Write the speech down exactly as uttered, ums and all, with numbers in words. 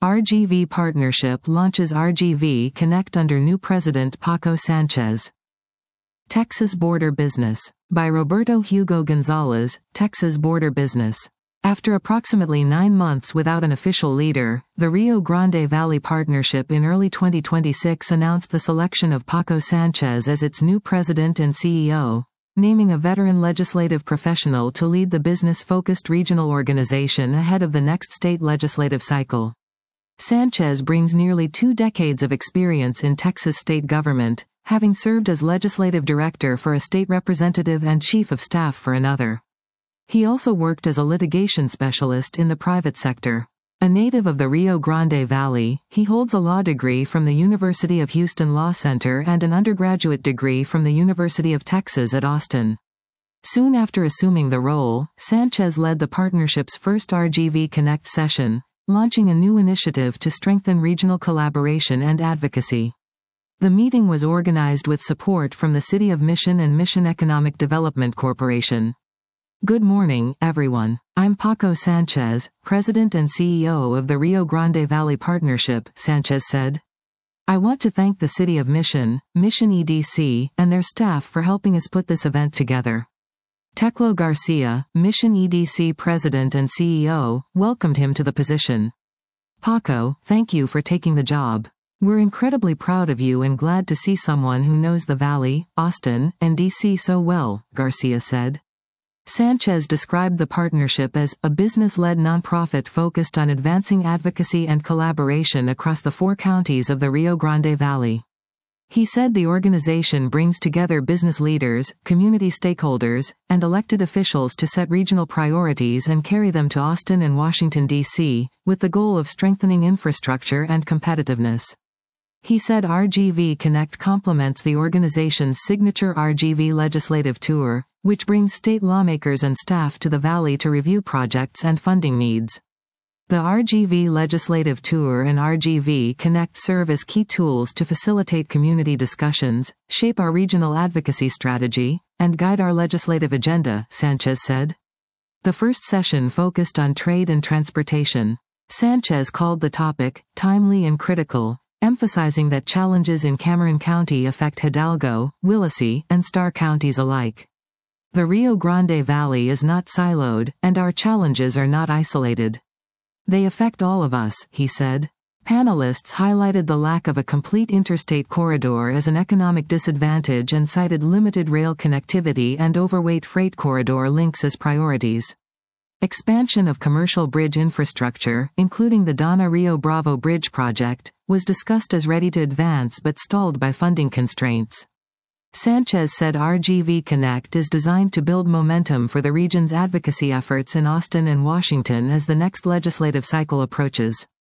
R G V partnership launches R G V Connect under new president Paco Sanchez. Texas Border Business. By Roberto Hugo Gonzalez, Texas Border Business. After approximately nine months without an official leader, the Rio Grande Valley Partnership in early twenty twenty-six announced the selection of Paco Sanchez as its new president and C E O, naming a veteran legislative professional to lead the business-focused regional organization ahead of the next state legislative cycle. Sanchez brings nearly two decades of experience in Texas state government, having served as legislative director for a state representative and chief of staff for another. He also worked as a litigation specialist in the private sector. A native of the Rio Grande Valley, he holds a law degree from the University of Houston Law Center and an undergraduate degree from the University of Texas at Austin. Soon after assuming the role, Sanchez led the partnership's first R G V Connect session, launching a new initiative to strengthen regional collaboration and advocacy. The meeting was organized with support from the City of Mission and Mission Economic Development Corporation. Good morning, everyone. I'm Paco Sanchez, President and C E O of the Rio Grande Valley Partnership, Sanchez said. I want to thank the City of Mission, Mission E D C, and their staff for helping us put this event together. Teclo Garcia, Mission E D C President and C E O, welcomed him to the position. Paco, thank you for taking the job. We're incredibly proud of you and glad to see someone who knows the Valley, Austin, and D C so well, Garcia said. Sanchez described the partnership as a business-led nonprofit focused on advancing advocacy and collaboration across the four counties of the Rio Grande Valley. He said the organization brings together business leaders, community stakeholders, and elected officials to set regional priorities and carry them to Austin and Washington, D C, with the goal of strengthening infrastructure and competitiveness. He said R G V Connect complements the organization's signature R G V Legislative Tour, which brings state lawmakers and staff to the Valley to review projects and funding needs. The R G V Legislative Tour and R G V Connect serve as key tools to facilitate community discussions, shape our regional advocacy strategy, and guide our legislative agenda, Sanchez said. The first session focused on trade and transportation. Sanchez called the topic timely and critical, emphasizing that challenges in Cameron County affect Hidalgo, Willacy, and Starr counties alike. The Rio Grande Valley is not siloed, and our challenges are not isolated. They affect all of us, he said. Panelists highlighted the lack of a complete interstate corridor as an economic disadvantage and cited limited rail connectivity and overweight freight corridor links as priorities. Expansion of commercial bridge infrastructure, including the Donna Rio Bravo Bridge project, was discussed as ready to advance but stalled by funding constraints. Sanchez said R G V Connect is designed to build momentum for the region's advocacy efforts in Austin and Washington as the next legislative cycle approaches.